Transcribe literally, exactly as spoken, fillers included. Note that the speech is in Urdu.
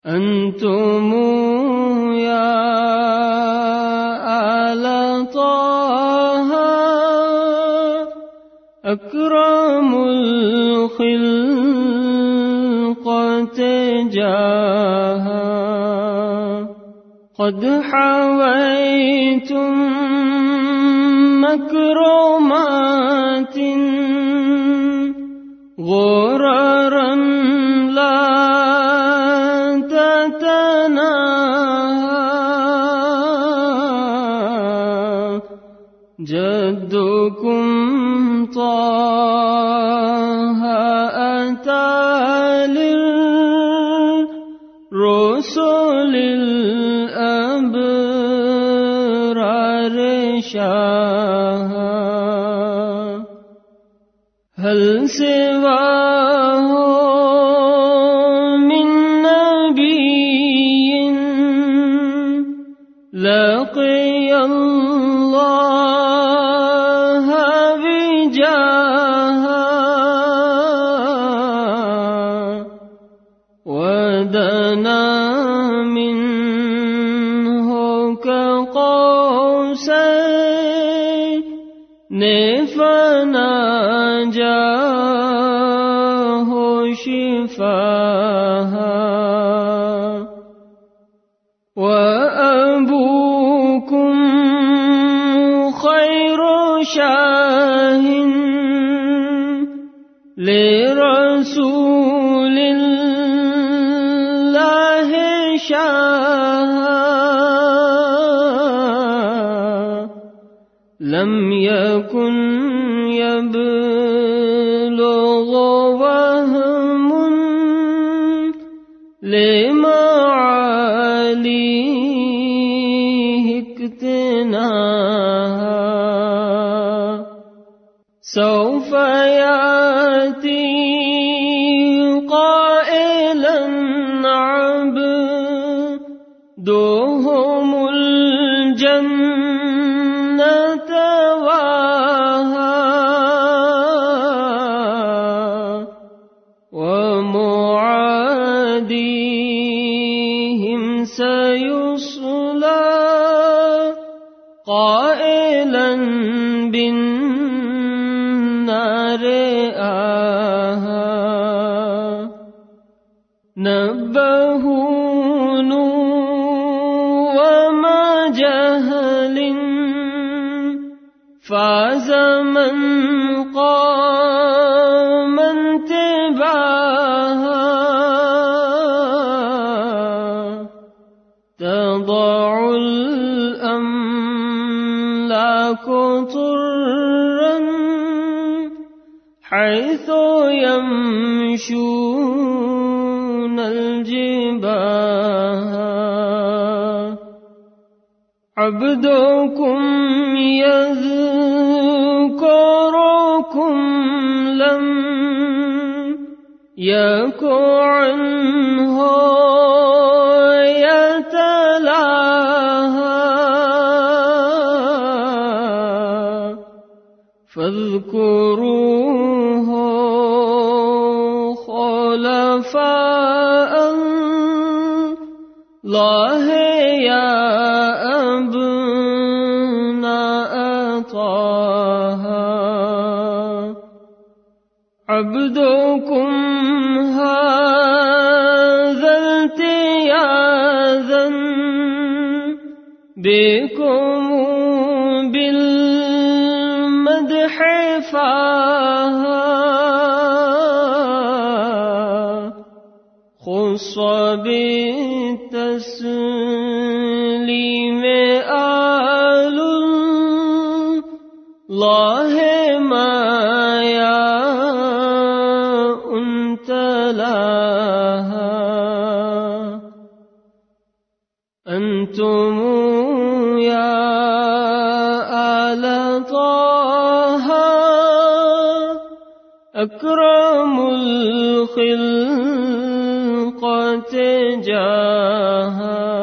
أنتم يا آل طه أكرم الخلقة جاها قد حويتم مكرمات غررا لا تتناهى جدكم طه أتى للرسل الأبرار شاها هل سواه من نبي لقي الله بجاها ودنا منه كقوسين فناجاه شفاها وأبوكم خير شاه لرسول الله شاها لم يكن يبلغ وهم لمعاليه اكتناها سوف يأتي قائلا عبدهم الجنة واها ومعاديهم سيصلى قائلا بالنار آها نبهون وما جهل فاز من قام انتباها تضع الأملاك طرا حيث يمشون الجباها عبدكم يذكركم لم يك عنه يتلاها فاذكروه خلفاء الله يا أبناء طه عبدكم هذا التياذا بكم بالمدح فاها خص بالتسليم آل الله ما يا أنت لها أنتم يا آل طه أكرم الخلقة جاها